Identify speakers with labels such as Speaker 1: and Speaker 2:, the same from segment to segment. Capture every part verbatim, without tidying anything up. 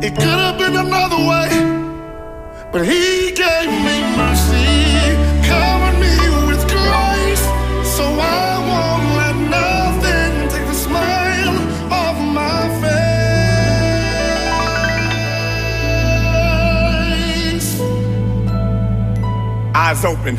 Speaker 1: It could have been another way, but he gave me mercy, covered me with grace, so I won't let nothing take the smile off my face. Eyes open.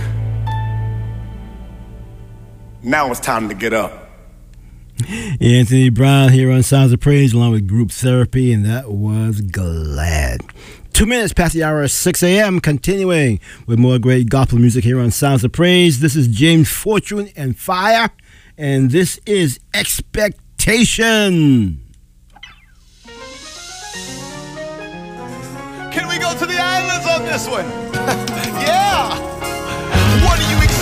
Speaker 1: Now it's time to get up.
Speaker 2: Anthony Brown here on Sounds of Praise along with Group Therapy, and that was Glad. Two minutes past the hour of six a.m. Continuing with more great gospel music here on Sounds of Praise. This is James Fortune and Fire, and this is Expectation.
Speaker 3: Can we go to the islands on this one? Yeah! What do you expect?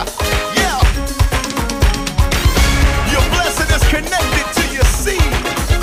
Speaker 4: Connected to your seed.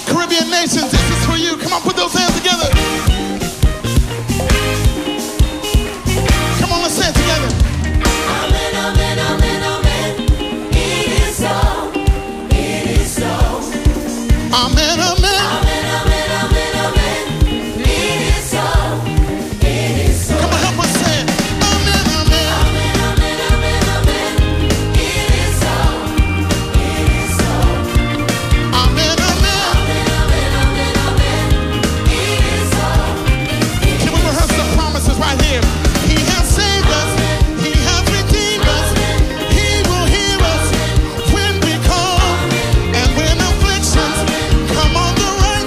Speaker 1: Caribbean nations, this is for you. Come on, put those hands together. Come on, let's say it together.
Speaker 4: Amen, amen, amen, amen. It is so. It is so.
Speaker 1: Amen, amen.
Speaker 4: Amen, amen, amen, amen. It is so. It is so.
Speaker 1: Come on, help us say it. Amen, amen.
Speaker 4: Amen, amen, amen, amen. It is so. It is so.
Speaker 1: Amen, amen.
Speaker 4: Amen, amen, amen, amen. It is so.
Speaker 1: Can we rehearse the promises right here? He has saved us. He has redeemed us. He will hear us when we call. And when afflictions come on the right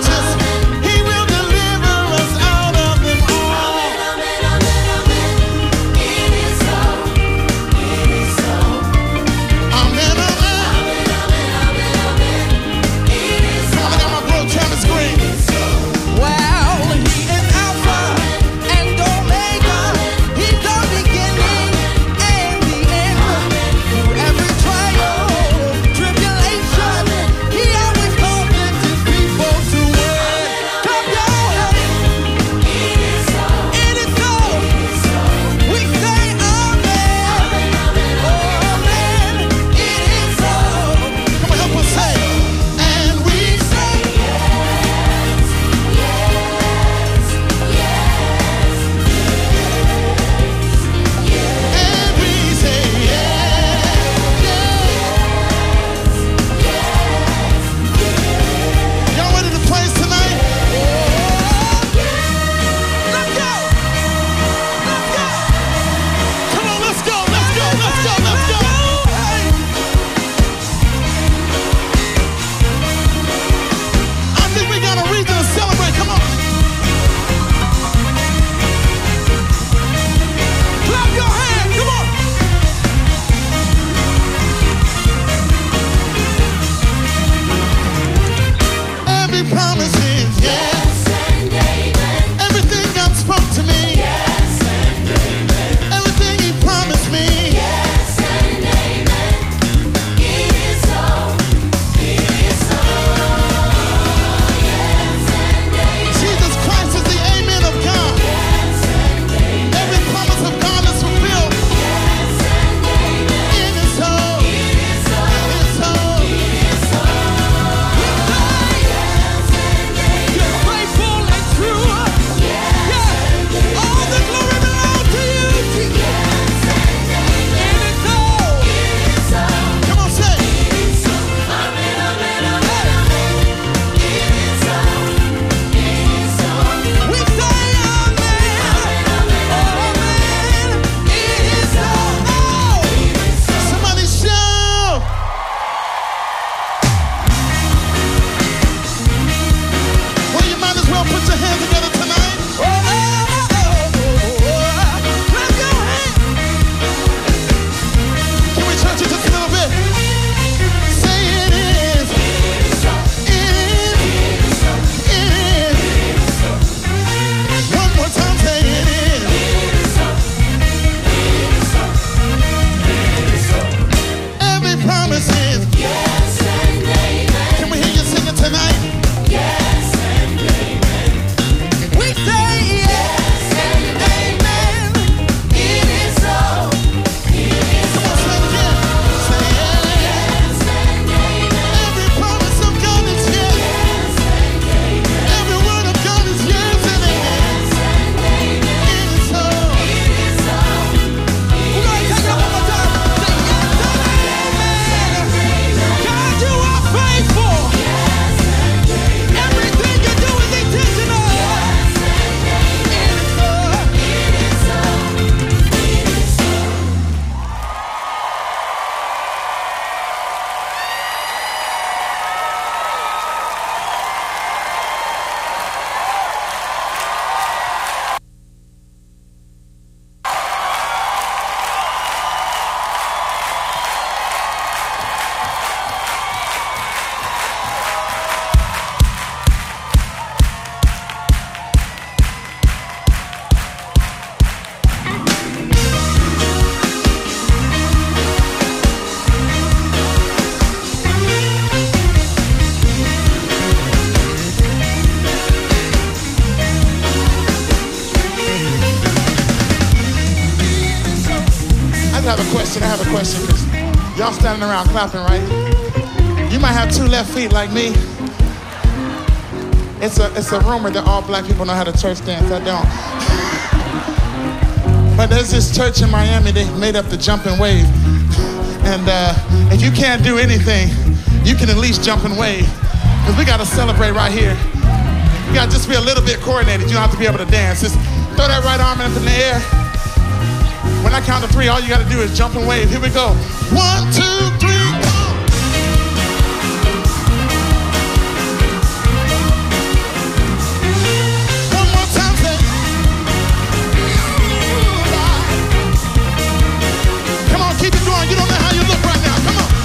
Speaker 5: question, I have a question, because y'all standing around clapping, right? You might have two left feet like me. It's a, it's a rumor that all black people know how to church dance. I don't. But there's this church in Miami, they made up the jumping wave. And uh, if you can't do anything, you can at least jump and wave. Because we got to celebrate right here. You got to just be a little bit coordinated. You don't have to be able to dance. Just throw that right arm up in the air. When I count to three, all you got to do is jump and wave. Here we go. One, two, three, go. One more time, say. Come on, keep it going. You don't know how you look right now. Come on.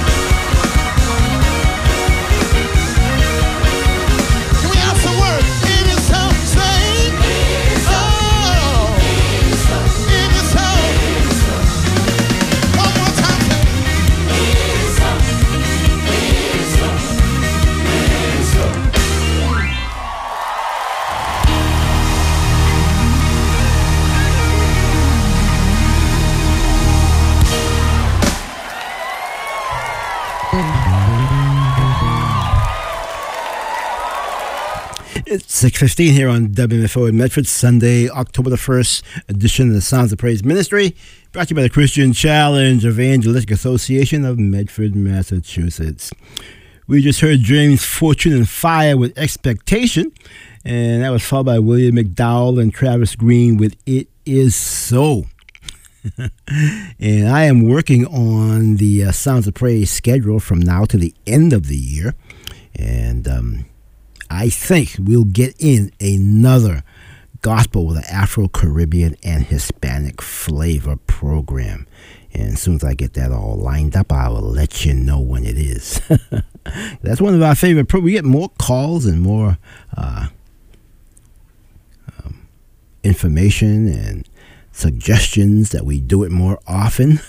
Speaker 5: Can we have some words? It is so, say. Oh. It is so. One more time, say.
Speaker 2: It's six fifteen here on W M F O in Medford, Sunday, October the first edition of the Sounds of Praise Ministry, brought to you by the Christian Challenge Evangelistic Association of Medford, Massachusetts. We just heard James Fortune and Fire with Expectation, and that was followed by William McDowell and Travis Green with It Is So. And I am working on the uh, Sounds of Praise schedule from now to the end of the year, and um, I think we'll get in another gospel with an Afro-Caribbean and Hispanic flavor program. And as soon as I get that all lined up, I will let you know when it is. That's one of our favorite programs. We get more calls and more uh, um, information and suggestions that we do it more often.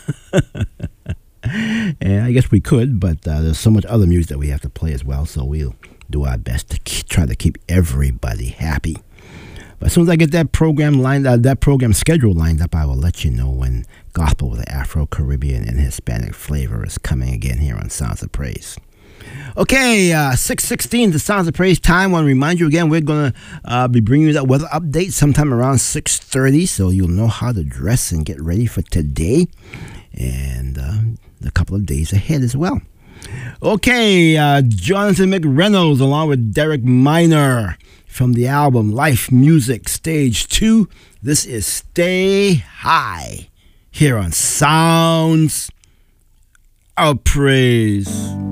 Speaker 2: And I guess we could, but uh, there's so much other music that we have to play as well, so we'll do our best to keep, try to keep everybody happy. But as soon as I get that program lined up, that program schedule lined up, I will let you know when gospel with the Afro-Caribbean and Hispanic flavor is coming again here on Sounds of Praise. Okay, uh, six sixteen, the Sounds of Praise time. I want to remind you again, we're going to uh, be bringing you that weather update sometime around six thirty, so you'll know how to dress and get ready for today and uh, a couple of days ahead as well. Okay, uh, Jonathan McReynolds along with Derek Minor from the album Life Music Stage two. This is Stay High here on Sounds of Praise.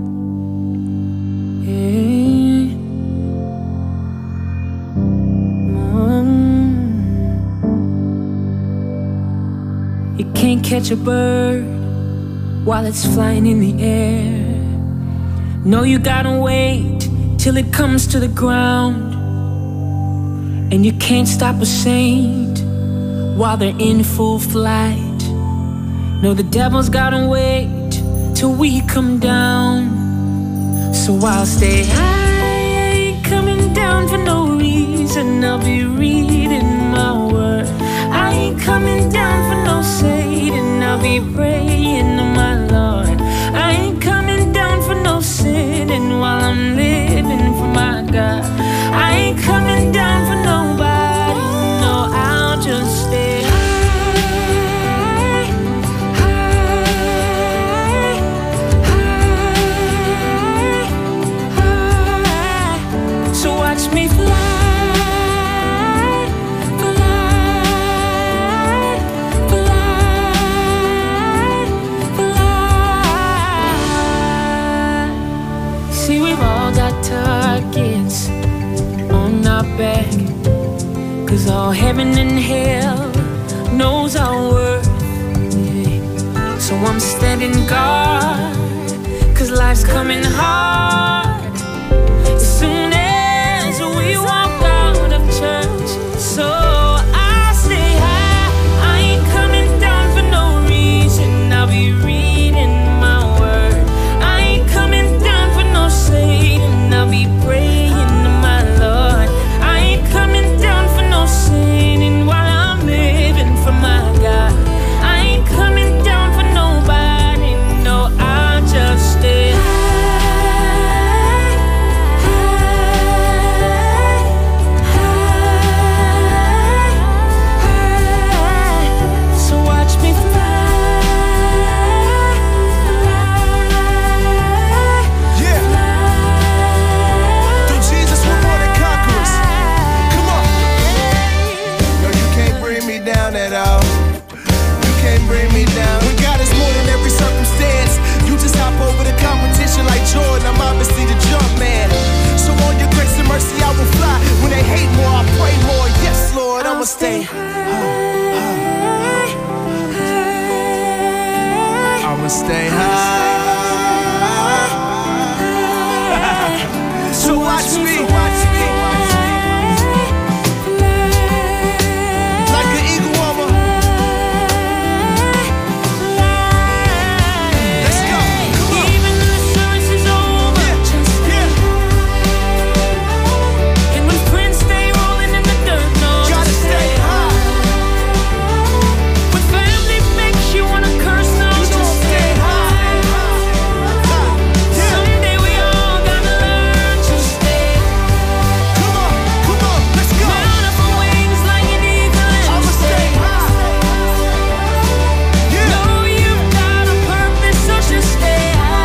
Speaker 6: Hey, Mom, you can't catch a bird while it's flying in the air. No, you gotta wait till it comes to the ground. And you can't stop a saint while they're in full flight. No, the devil's gotta wait till we come down. So I'll stay high, I ain't coming down for no reason. I'll be reading my word. I ain't coming down for no Satan. I'll be praying to my Lord. I ain't coming down for no sinning while I'm living for my God. I ain't coming down for nobody. No, I'll just stay high, high, high, high. So watch me fly, fly, fly, fly. See, we've all got targets on our back, 'cause all heaven and hell knows our worth. Yeah. So I'm standing guard, 'cause life's coming hard. As soon as we walk out of church, so I stay high. I ain't coming down for no reason. I'll be reading my word. I ain't coming down for no Satan. I'll be praying to my Lord. I ain't coming down for no sinning while I'm living for my God. I ain't coming down for no
Speaker 3: watch me, watch me, watch me. Like an eagle woman. Let's go, come on.
Speaker 6: Even when the service is over, just
Speaker 3: Yeah,
Speaker 6: and when friends stay rolling in the dirt, no,
Speaker 3: gotta
Speaker 6: just
Speaker 3: stay high.
Speaker 6: when family makes you wanna curse, no,
Speaker 3: You
Speaker 6: just
Speaker 3: gon' stay high. Yeah,
Speaker 6: someday we all gotta learn to stay.
Speaker 3: come on, come on, let's go.
Speaker 6: Mount up on wings like an eagle and
Speaker 3: I'ma stay high. Yeah,
Speaker 6: know you've got a purpose, so just stay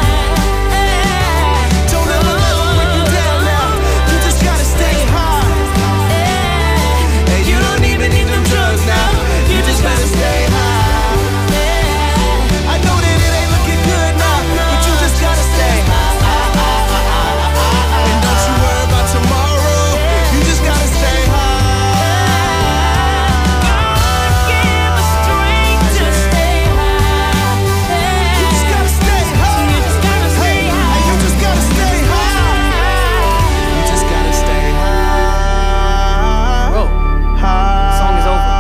Speaker 6: high.
Speaker 3: don't let my life bring you down now. You just gotta stay high. And you don't even need them drugs now. You just gotta stay high. I know that it ain't looking good now, but you just gotta stay high. And don't you worry about tomorrow. You just gotta stay high.
Speaker 6: Give us strength to stay high.
Speaker 3: You just gotta stay high.
Speaker 6: You just gotta stay
Speaker 3: Hey,
Speaker 6: high.
Speaker 3: hey, you just gotta stay high. You just gotta stay high.
Speaker 7: Bro,
Speaker 3: High.
Speaker 7: song is over.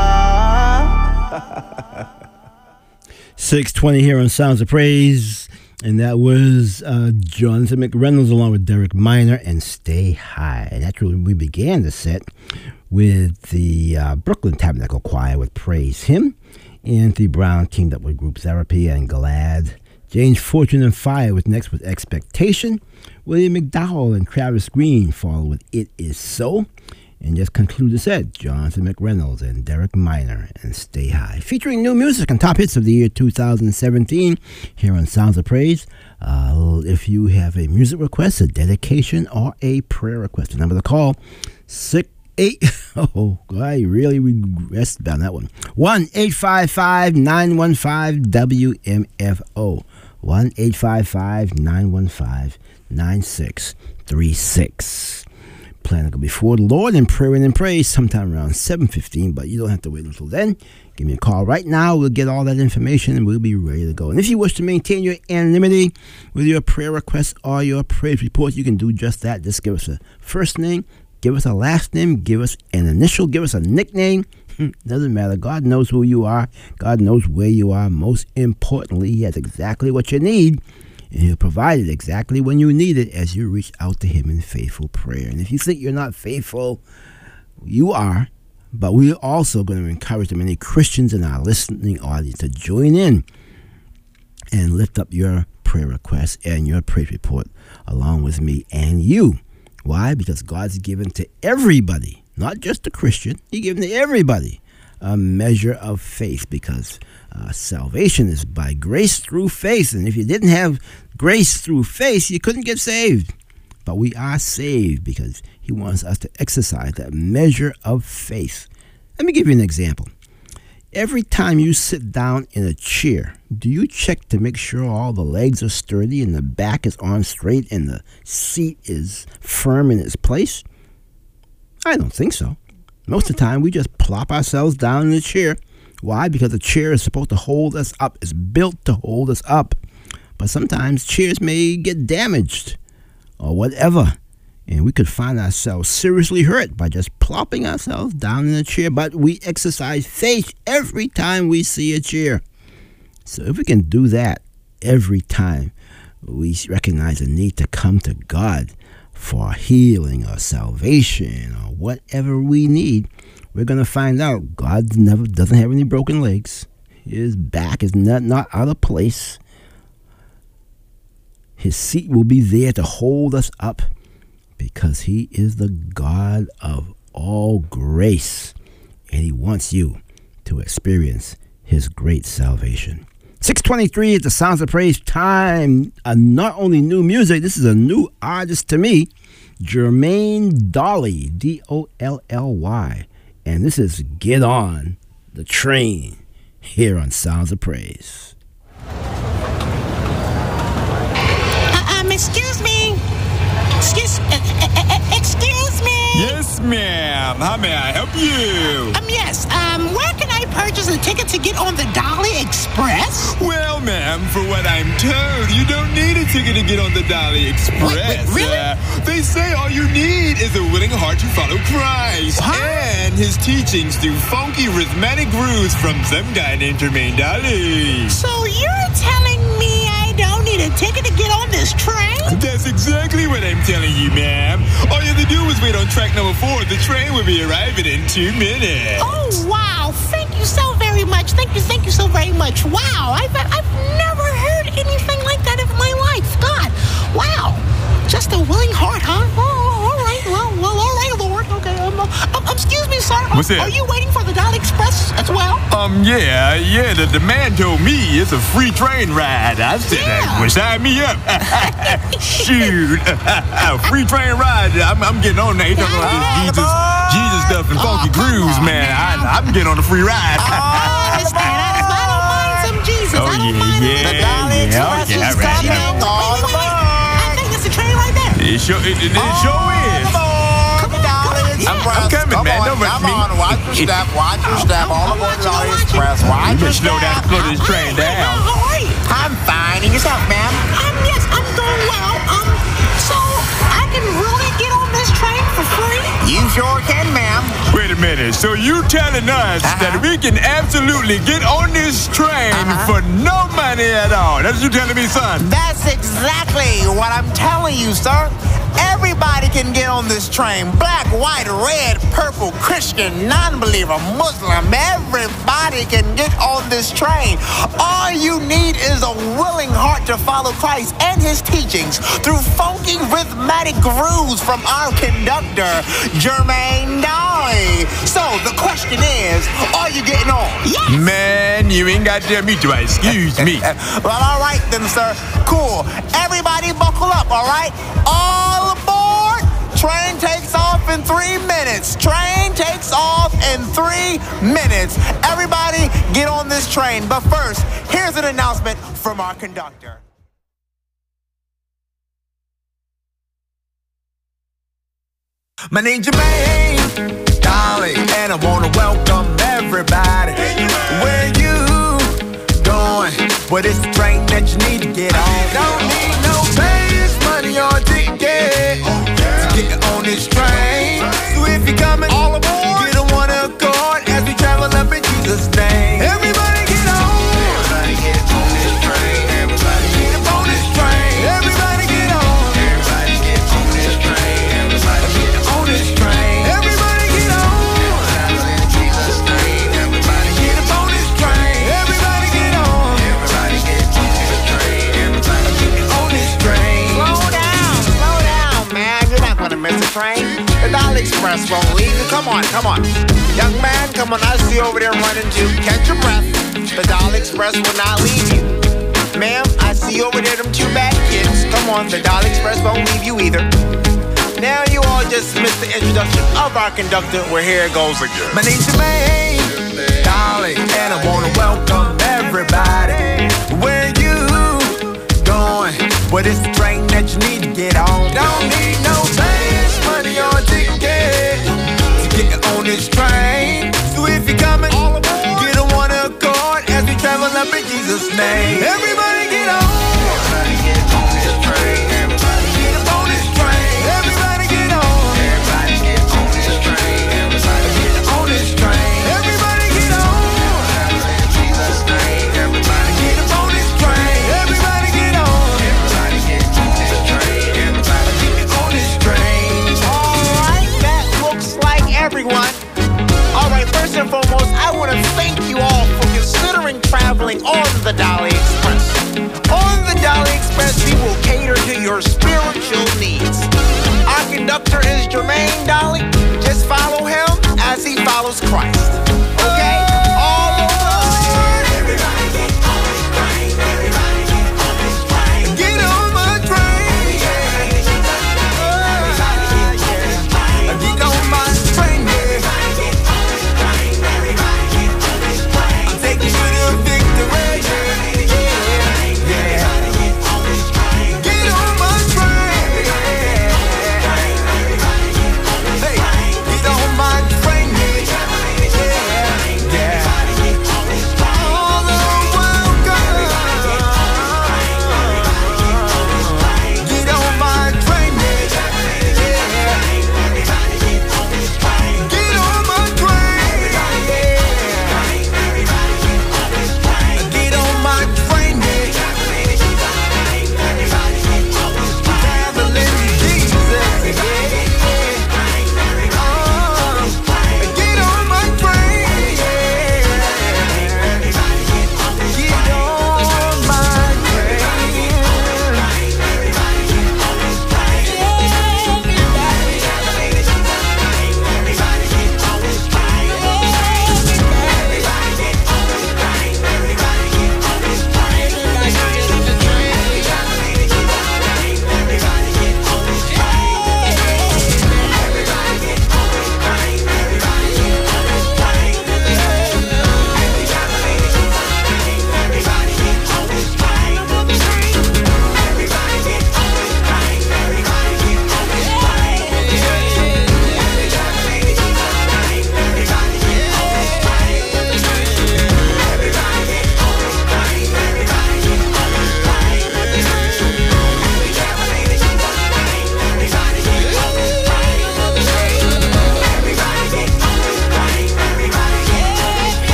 Speaker 2: six twenty here on Sounds of Praise. And that was uh, Jonathan McReynolds along with Derek Minor and Stay High. And that's where we began the set with the uh, Brooklyn Tabernacle Choir with Praise Him. Anthony Brown teamed up with Group Therapy and Glad. James Fortune and Fire was next with Expectation. William McDowell and Travis Green followed with It Is So. And just conclude the set, Jonathan McReynolds and Derek Minor and Stay High. Featuring new music and top hits of the year two thousand seventeen here on Sounds of Praise. Uh, if you have a music request, a dedication, or a prayer request, the number to call, six eight. Oh, I really regressed about that one. one eight five five nine one five W M F O. one eight five five nine one five nine six three six. Plan to go before the Lord in prayer and in praise sometime around seven fifteen, but you don't have to wait until then. Give me a call right now. We'll get all that information and we'll be ready to go. And if you wish to maintain your anonymity with your prayer requests or your praise report, you can do just that. Just give us a first name, give us a last name, give us an initial, give us a nickname. Doesn't matter. God knows who you are. God knows where you are. Most importantly, He has exactly what you need. And He'll provide it exactly when you need it as you reach out to Him in faithful prayer. And if you think you're not faithful, you are. But we're also going to encourage the many Christians in our listening audience to join in and lift up your prayer requests and your praise report along with me and you. Why? Because God's given to everybody, not just the Christian. He's given to everybody a measure of faith, because uh, salvation is by grace through faith. And if you didn't have grace through faith, you couldn't get saved. But we are saved because He wants us to exercise that measure of faith. Let me give you an example. Every time you sit down in a chair, do you check to make sure all the legs are sturdy and the back is on straight and the seat is firm in its place? I don't think so. Most of the time, we just plop ourselves down in the chair. Why? Because the chair is supposed to hold us up. It's built to hold us up. But sometimes chairs may get damaged or whatever, and we could find ourselves seriously hurt by just plopping ourselves down in a chair. But we exercise faith every time we see a chair. So if we can do that every time we recognize the need to come to God for healing or salvation or whatever we need, we're going to find out God never doesn't have any broken legs. His back is not, not out of place. His seat will be there to hold us up because He is the God of all grace, and He wants you to experience His great salvation. six twenty-three is the Sounds of Praise time. Uh, not only new music, this is a new artist to me, Jermaine Dolly, D O L L Y. And this is Get On the Train here on Sounds of Praise.
Speaker 8: Uh, um, excuse me. Excuse, uh, uh, uh, excuse me.
Speaker 9: Yes, ma'am. How may I help you?
Speaker 8: Um, yes. Um, where can I purchase a ticket to get on the Dolly Express?
Speaker 9: Well, ma'am, ma'am. For what I'm told, you don't need a ticket to get on the Dolly Express.
Speaker 8: Wait, wait, really?
Speaker 9: Uh, they say all you need is a willing heart to follow Christ
Speaker 8: Huh?
Speaker 9: and his teachings through funky rhythmic grooves from some guy named Jermaine Dolly.
Speaker 8: So you're telling me I don't need a ticket to get on this train?
Speaker 9: That's exactly what I'm telling you, ma'am. All you have to do is wait on track number four. The train will be arriving in two minutes.
Speaker 8: Oh, wow. Thank you so very much. Thank you, thank you so very much. Wow. I've, I've never heard anything like that in my life. God. Wow. Just a willing heart, huh? Oh, all right. Well, well, all right, Lord. Okay. Um, uh, um, excuse me, sir.
Speaker 9: What's that?
Speaker 8: Are you waiting for the Dolly Express as well?
Speaker 9: Um, yeah, yeah, the, the man told me it's a free train ride. I said,
Speaker 8: Yeah.
Speaker 9: well, sign me up. Shoot. Free train ride. I'm, I'm getting on there. You talking about this Jesus, Jesus stuff and funky
Speaker 8: Oh, come
Speaker 9: grooves,
Speaker 8: on
Speaker 9: man.
Speaker 8: now.
Speaker 9: I, I'm getting on the free ride.
Speaker 8: I understand. I understand. I don't mind some Jesus.
Speaker 9: Oh,
Speaker 8: I don't
Speaker 9: yeah,
Speaker 8: mind
Speaker 9: yeah,
Speaker 8: the Dolly
Speaker 9: yeah,
Speaker 8: Express
Speaker 9: okay,
Speaker 8: is
Speaker 9: all right,
Speaker 8: coming.
Speaker 9: all right.
Speaker 8: Wait, wait, wait, wait. I think it's a train right there.
Speaker 9: It sure, it, it, it sure is.
Speaker 8: Come on, come on.
Speaker 9: I'm, I'm coming,
Speaker 7: Come
Speaker 9: man.
Speaker 7: on,
Speaker 9: Don't rush
Speaker 7: come
Speaker 9: me.
Speaker 7: on, watch your step, watch your step. All aboard the Dolly
Speaker 8: watching,
Speaker 7: Express.
Speaker 9: You
Speaker 7: Watch your
Speaker 9: better slow down,
Speaker 7: step.
Speaker 9: slow this train down.
Speaker 8: How are you?
Speaker 7: I'm fine. And yourself, ma'am?
Speaker 8: Um, yes, I'm doing well. Um, so I can really get on this train for free?
Speaker 7: You sure can, ma'am.
Speaker 9: Wait a minute. So you telling us
Speaker 7: Uh-huh.
Speaker 9: that we can absolutely get on this train
Speaker 7: Uh-huh.
Speaker 9: for no money at all? That's what you telling me, son?
Speaker 7: That's exactly what I'm telling you, sir. Everybody can get on this train. Black, white, red, purple, Christian, non-believer, Muslim. Everybody can get on this train. All you need is a willing heart to follow Christ and his teachings through funky rhythmic grooves from our conductor, Jermaine Dolly. So the question is, are you getting on?
Speaker 8: Yes.
Speaker 9: Man, you ain't got to tell me twice. Excuse me.
Speaker 7: Well, all right then, sir. Cool. Everybody buckle up, all right? All aboard. Train takes off in three minutes. Train takes off in three minutes. Everybody get on this train. But first, here's an announcement from our conductor. My name's Jermaine Dolly, and I want to welcome everybody. Where you going? Well, it's the train that you need to get on. Don't need no space, money or ticket to get on this train. So if you're coming all aboard, get on one accord as we travel up in Jesus' name. Everybody get on. Everybody get on this train. Everybody get up on this train. Everybody get on. Everybody get on this train. Everybody get on this train. Everybody get on. Travel in Jesus' name. Everybody get up on this train. Everybody get on. Everybody get on this train. Everybody get on this train. Slow down, slow down, man. You're not gonna miss a train. The Dolly Express won't leave you. Come on, come on. Young man, come on. I see you over there running too. Catch your breath. The Dolly Express will not leave you. Ma'am, I see you over there, them two bad kids. Come on, the Dolly Express won't leave you either. Now you all just missed the introduction of our conductor. Where here it goes again. My name's Jermaine Dolly, and I want to welcome everybody. Where you going? Well, it's the train that you need to get on. Don't need no space, money or ticket to get on this train. So if you're coming, all aboard, get on one accord as we travel up in Jesus' name. Everybody get on. Everybody get on this train. Everybody get up on this train. Everybody get on. Everybody get on this train. Everybody get on this train. Everybody get on. Travel in Jesus' name. Everybody get up on this train. Everybody get on. Everybody get on this train. Everybody get on this train. All right, that looks like everyone. All right, first and foremost, I want to thank you all for considering traveling on the Dolly Express. On the Dolly Express, we will cater to your spiritual needs. Our conductor is Jermaine Dolly. Just follow him as he follows Christ. Okay? All aboard! Everybody get on this train. Everybody get on this train. Get on my train. Everybody get on this train. Get on my train. Everybody get on this train. Everybody get on this train. I'm taking you to victory. Yeah, yeah. Get on my train. Hey, get on my train. Yeah, yeah.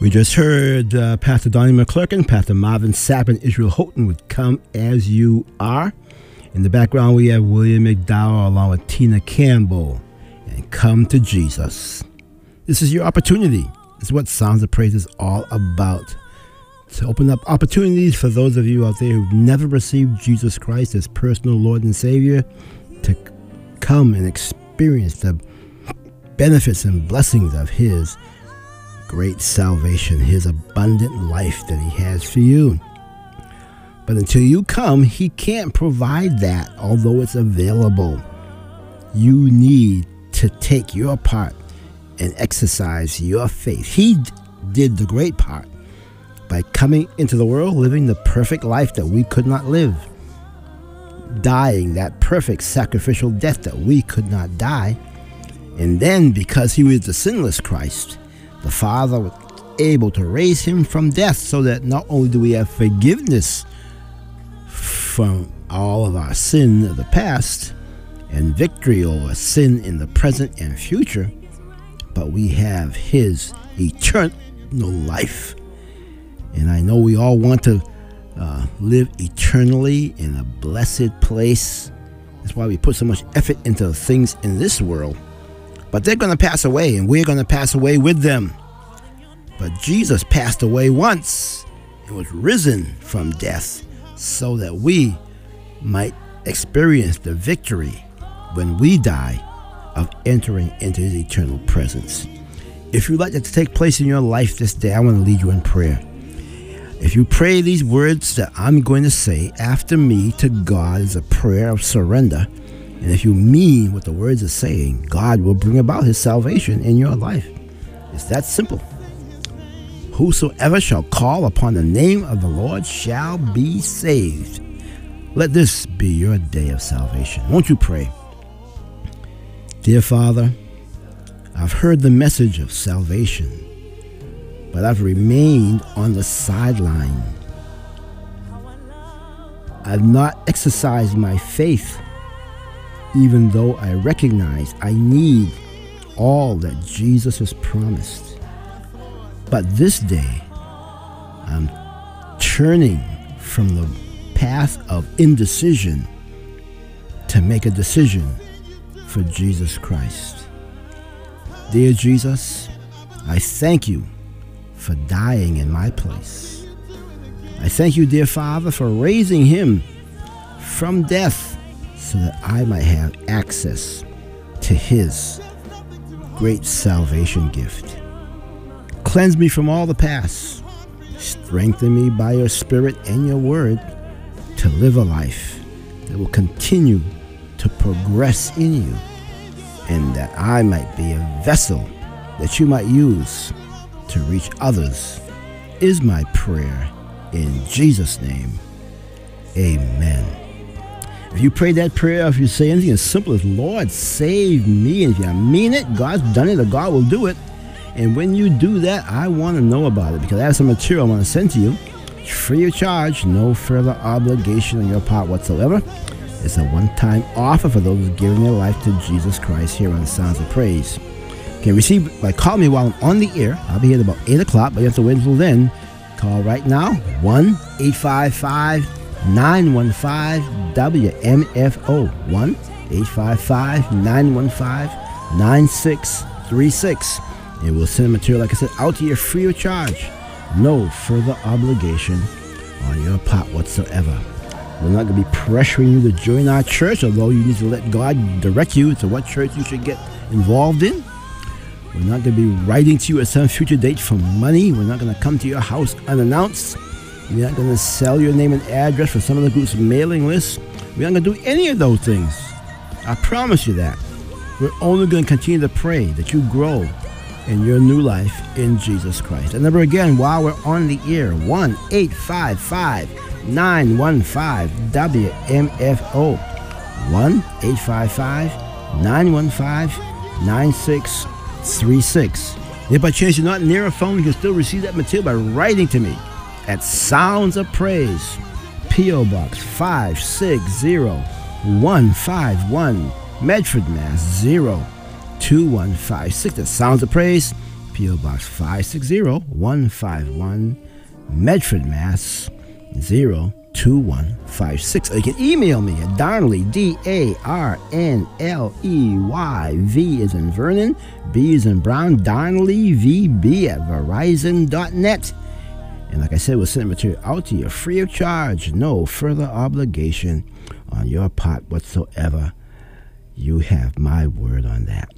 Speaker 2: We just heard uh, Pastor Donnie McClurkin, Pastor Marvin Sapp, and Israel Houghton with Come As You Are. In the background, we have William McDowell along with Tina Campbell and Come to Jesus. This is your opportunity. This is what Sounds of Praise is all about. To open up opportunities for those of you out there who've never received Jesus Christ as personal Lord and Savior to come and experience the benefits and blessings of His great salvation, His abundant life that He has for you. But until you come, He can't provide that, although it's available. You need to take your part and exercise your faith. He d- did the great part by coming into the world, living the perfect life that we could not live, dying that perfect sacrificial death that we could not die. And then, because He was the sinless Christ, the Father was able to raise Him from death, so that not only do we have forgiveness from all of our sin of the past and victory over sin in the present and future, but we have His eternal life. And I know we all want to uh, live eternally in a blessed place. That's why we put so much effort into things in this world. But they're going to pass away, and we're going to pass away with them. But Jesus passed away once and was risen from death so that we might experience the victory when we die of entering into His eternal presence. If you'd like that to take place in your life this day, I want to lead you in prayer. If you pray these words that I'm going to say after me to God as a prayer of surrender, and if you mean what the words are saying, God will bring about His salvation in your life. It's that simple. Whosoever shall call upon the name of the Lord shall be saved. Let this be your day of salvation. Won't you pray? Dear Father, I've heard the message of salvation, but I've remained on the sideline. I've not exercised my faith, even though I recognize I need all that Jesus has promised. But this day, I'm turning from the path of indecision to make a decision for Jesus Christ. Dear Jesus, I thank You for dying in my place. I thank You, dear Father, for raising Him from death so that I might have access to His great salvation gift. Cleanse me from all the past. Strengthen me by Your Spirit and Your Word to live a life that will continue to progress in You, and that I might be a vessel that You might use to reach others, is my prayer in Jesus' name. Amen. If you pray that prayer, if you say anything as simple as, Lord, save me, and if you mean it, God's done it, or God will do it. And when you do that, I want to know about it, because I have some material I want to send to you. It's free of charge, no further obligation on your part whatsoever. It's a one-time offer for those giving their life to Jesus Christ here on Sounds of Praise. You can receive by calling me while I'm on the air. I'll be here at about eight o'clock, but you have to wait until then. Call right now, one eight five five, nine one five, W M F O, one eight five five, nine one five, nine six three six. And we'll send the material, like I said, out to you free of charge. No further obligation on your part whatsoever. We're not going to be pressuring you to join our church, although you need to let God direct you to what church you should get involved in. We're not going to be writing to you at some future date for money. We're not going to come to your house unannounced. We're not going to sell your name and address for some of the group's mailing lists. We're not going to do any of those things. I promise you that. We're only going to continue to pray that you grow in your new life in Jesus Christ. And number again, while we're on the air, one eight five five, nine one five, W M F O, one eight five five, nine one five, nine six three six. If by chance you're not near a phone, you can still receive that material by writing to me at Sounds of Praise, P O Box five six zero one five one, Medford, Mass. zero two one five six. That's Sounds of Praise, P O. Box five six zero, one five one, Medford, Mass. zero two one five six. Or you can email me at Darnley, D A R N L E Y. V is in Vernon, B is in Brown, Darnley, V B at Verizon dot net. And like I said, we'll send material out to you free of charge, no further obligation on your part whatsoever. You have my word on that.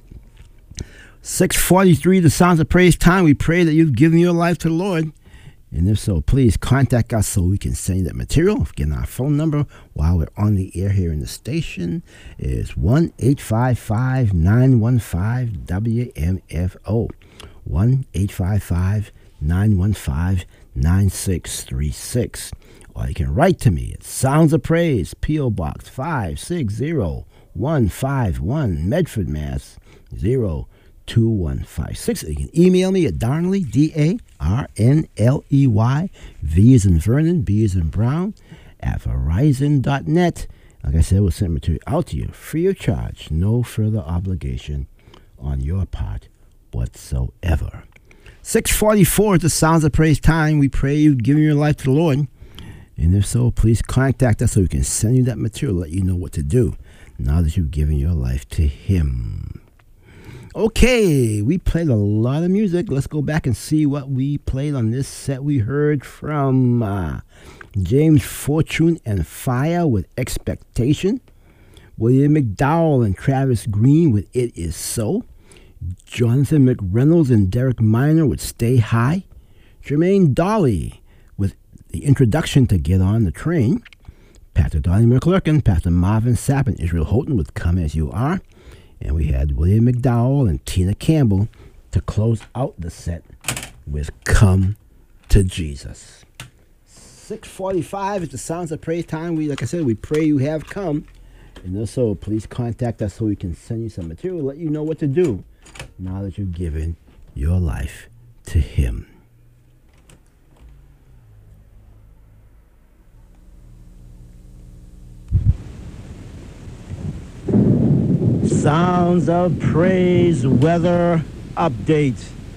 Speaker 2: six forty-three, the Sounds of Praise time. We pray that you've given your life to the Lord. And if so, please contact us so we can send you that material. Again, our phone number while we're on the air here in the station is one eight five five, nine one five, W M F O. one eight five five, nine one five, nine six three six. Or you can write to me at Sounds of Praise, P O. Box five six zero, one five one, Medford, Mass. zero two one five six. You can email me at Darnley, D A R N L E Y, V is in Vernon, B is in Brown, at Verizon dot net. Like I said, we'll send material out to you free of charge, no further obligation on your part whatsoever. six forty-four is the Sounds of Praise time. We pray you've given your life to the Lord. And if so, please contact us so we can send you that material, let you know what to do now that you've given your life to Him. Okay, we played a lot of music. Let's go back and see what we played on this set. We heard from uh, James Fortune and Fire with Expectation, William McDowell and Travis Green with It Is So, Jonathan McReynolds and Derek Minor with Stay High, Jermaine Dolly with the introduction to Get On the Train, Pastor Donnie McClurkin, Pastor Marvin Sapp, and Israel Houghton with Come As You Are. And we had William McDowell and Tina Campbell to close out the set with Come to Jesus. six forty-five is the Sounds of Praise time. We, like I said, we pray you have come. And also, please contact us so we can send you some material, let you know what to do now that you've given your life to Him. Sounds of Praise weather update.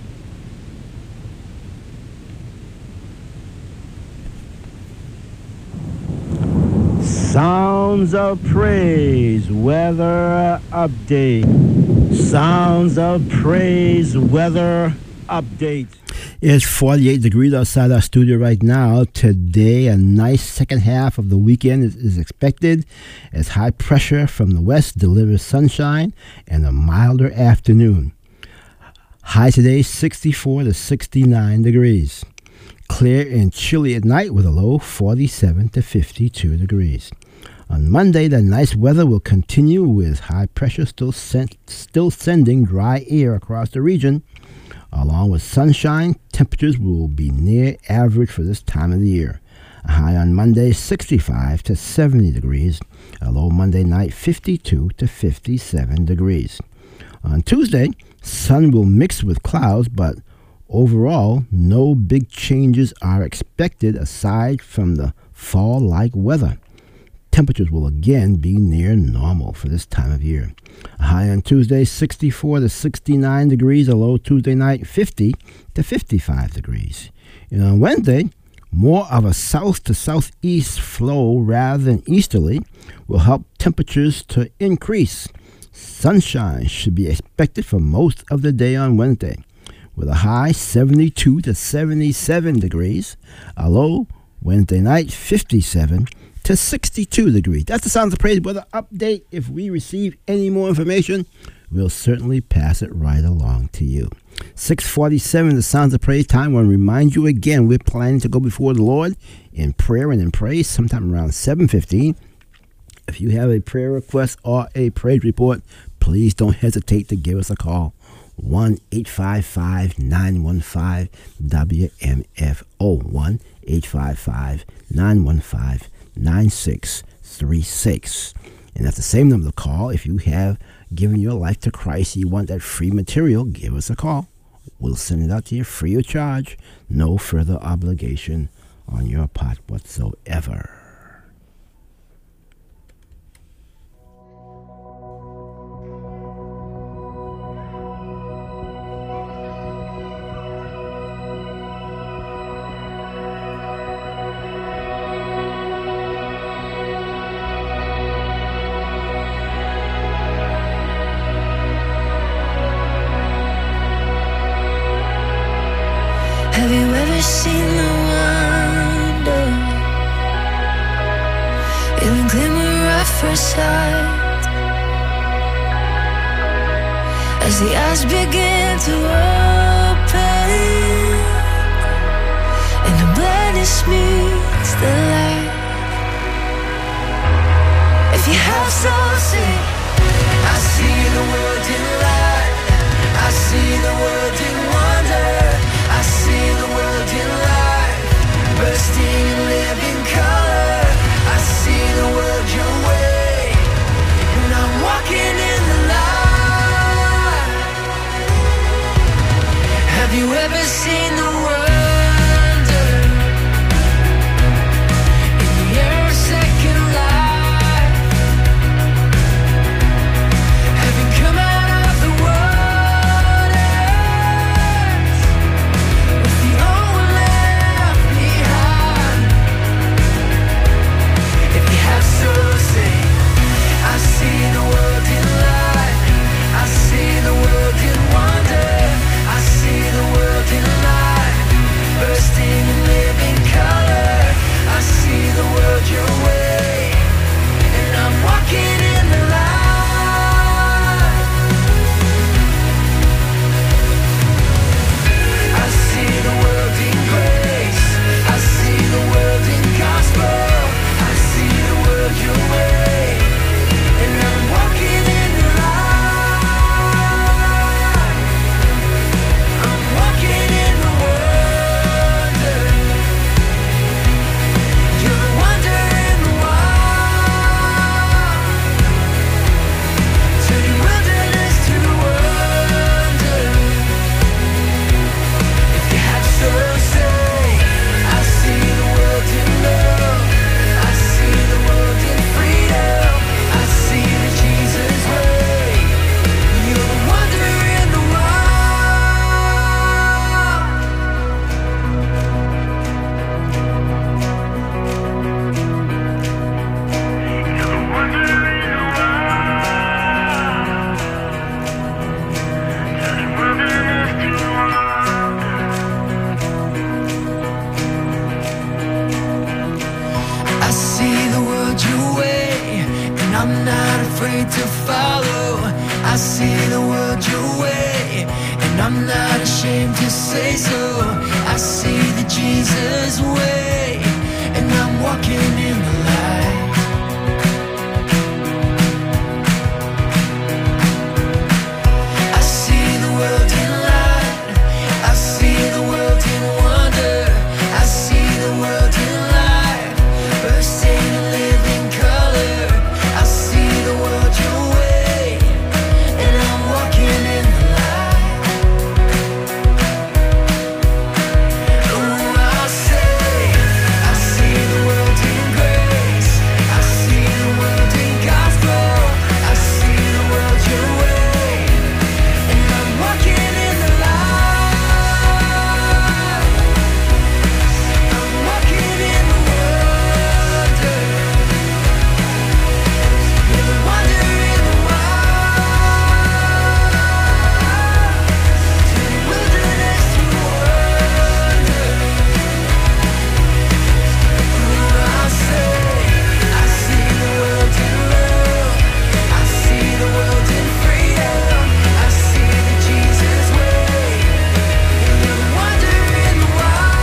Speaker 2: Sounds of Praise weather update. Sounds of Praise weather update. It's forty-eight degrees outside our studio right now. Today, a nice second half of the weekend is, is expected as high pressure from the west delivers sunshine and a milder afternoon. High today, sixty-four to sixty-nine degrees. Clear and chilly at night with a low forty-seven to fifty-two degrees. On Monday, the nice weather will continue with high pressure still, sent, still sending dry air across the region. Along with sunshine, temperatures will be near average for this time of the year. A high on Monday, sixty-five to seventy degrees. A low Monday night, fifty-two to fifty-seven degrees. On Tuesday, sun will mix with clouds, but overall, no big changes are expected aside from the fall-like weather. Temperatures will again be near normal for this time of year. A high on Tuesday, sixty-four to sixty-nine degrees. A low Tuesday night, fifty to fifty-five degrees. And on Wednesday, more of a south to southeast flow rather than easterly will help temperatures to increase. Sunshine should be expected for most of the day on Wednesday, with a high seventy-two to seventy-seven degrees. A low Wednesday night, fifty-seven to sixty-two degrees. That's the Sounds of Praise weather update. If we receive any more information, we'll certainly pass it right along to you. six forty-seven, the Sounds of Praise time. I want to remind you again, we're planning to go before the Lord in prayer and in praise sometime around seven fifteen. If you have a prayer request or a praise report, please don't hesitate to give us a call. one eight five five, nine one five, W M F O. one eight five five, nine one five, nine six three six. And that's the same number to call. If you have given your life to Christ, you want that free material, give us a call. We'll send it out to you free of charge. No further obligation on your part whatsoever.
Speaker 6: feeling glimmer at first sight. As the eyes begin to open and the blindness meets the light. If you have soul, say, I see the world in light. I see the world in wonder. I see the world in light, bursting in living color. I see the world your way, and I'm walking in the light. Have you ever seen the wonder in the air of second life? Having come out of the waters with the old one left behind. If you have soul, say, I see the world in light. I see the world in wonder. I see the world in light, bursting in living color. I see the world your way, and I'm walking in the light. I see the world in grace. I see the world in gospel. I see the world your way, and I'm walking in the light. I'm walking in the wonder. You're the wonder in the wild. Turning wilderness to wonder. If you have soul, say, I see the world in love. I see the world in freedom. I see the Jesus way. You're the wonder in the wild. You're the wonder in the wild. Turning wilderness to wonder. I see the world your way, and I'm not afraid to follow. I see the world your way, and I'm not ashamed to say so. I see the Jesus way, and I'm walking in the light. I see the world in light. I see the world in wonder. I see the world in light, bursting in living color. I see the world your way, and I'm walking in the light. Oh, I'll say, I see the world in grace. I see the world in gospel. I see the world your way, and I'm walking in the light. I'm walking in the wonder. You're the wonder in the wild. Turning wilderness to wonder. Oh, I'll say, I see the world in love. I see the world in freedom. I see the Jesus way. You're the wonder in the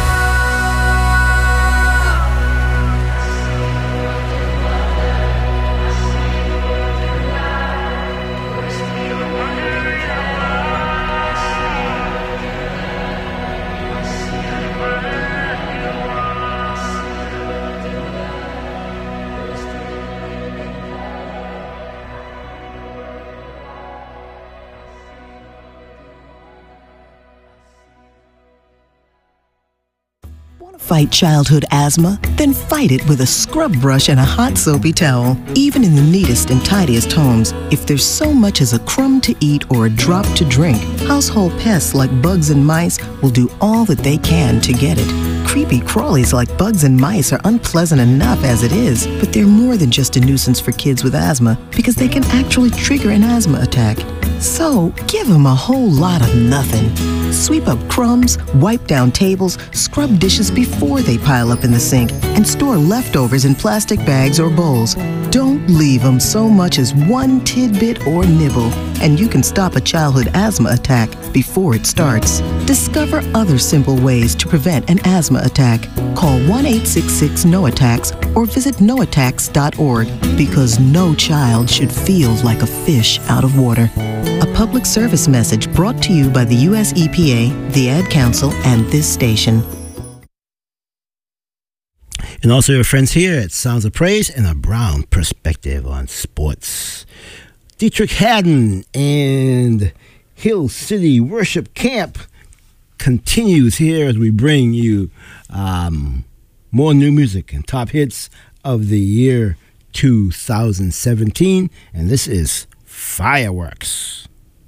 Speaker 10: Fight childhood asthma? Then fight it with a scrub brush and a hot soapy towel. Even in the neatest and tidiest homes, if there's so much as a crumb to eat or a drop to drink, household pests like bugs and mice will do all that they can to get it. Creepy crawlies like bugs and mice are unpleasant enough as it is, but they're more than just a nuisance for kids with asthma because they can actually trigger an asthma attack. So give them a whole lot of nothing. Sweep up crumbs, wipe down tables, scrub dishes before they pile up in the sink, and store leftovers in plastic bags or bowls. Don't leave them so much as one tidbit or nibble, and you can stop a childhood asthma attack before it starts. Discover other simple ways to prevent an asthma attack. Call one eight six six no attacks or visit no attacks dot org, because no child should feel like a fish out of water. A public service message brought to you by the U S E P A, the Ad Council, and this station.
Speaker 2: And also your friends here at Sounds of Praise and a Brown perspective on sports. Dietrich Haddon and Hill City Worship Camp continues here as we bring you um, more new music and top hits of the year two thousand seventeen. And this is Fireworks.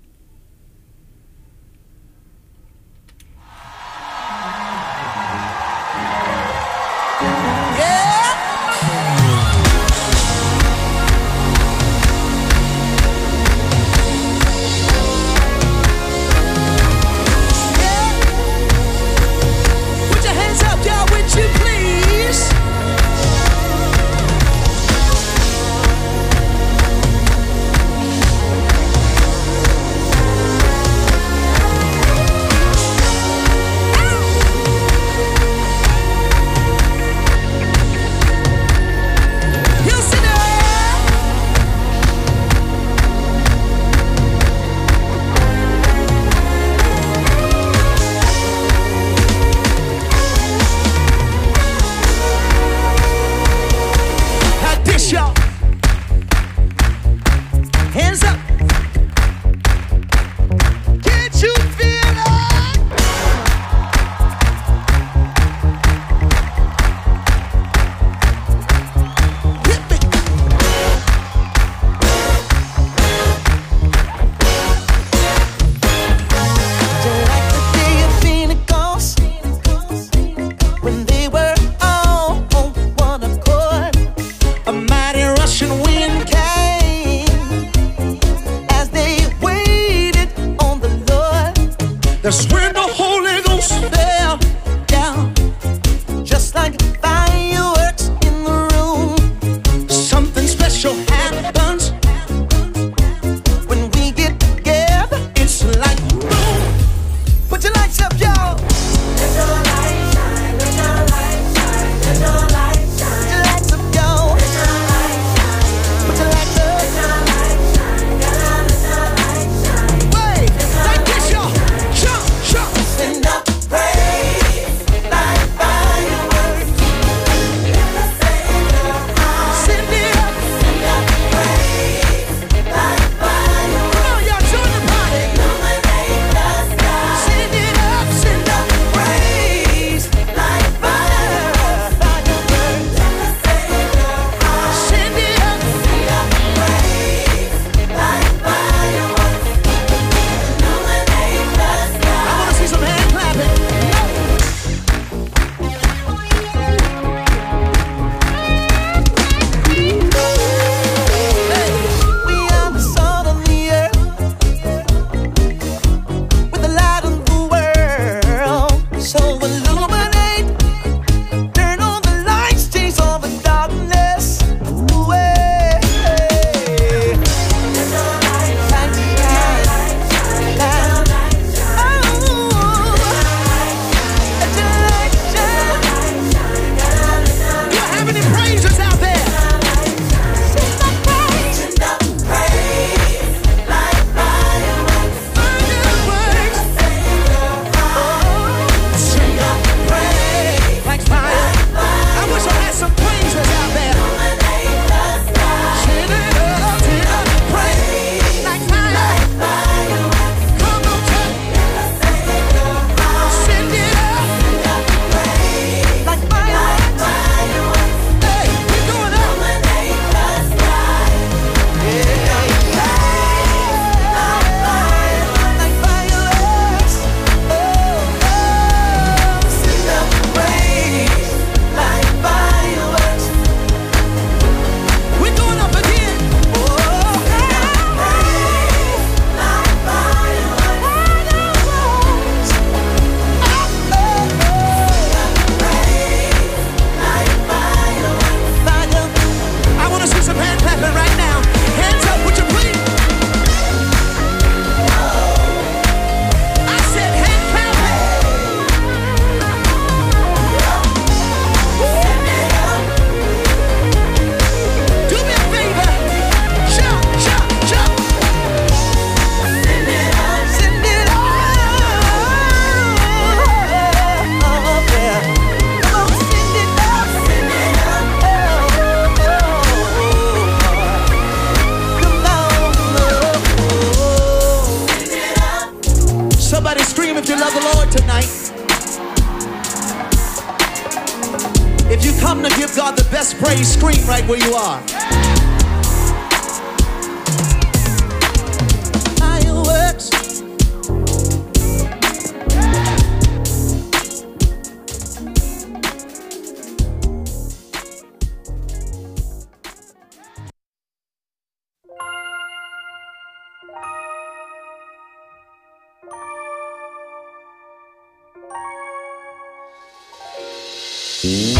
Speaker 3: That's when the Holy Ghost fell down, just like fireworks in the room. Something special happens when we get together. It's like boom. Put your lights up, y'all. Let your light shine, let your light shine, let your light shine. Put your lights up, y'all. Let your light shine. Put your lights up. Let your light shine, let your light shine. Wait, like this, y'all. Jump, jump.
Speaker 11: you scream right where you are. Fireworks.
Speaker 12: Mm-hmm.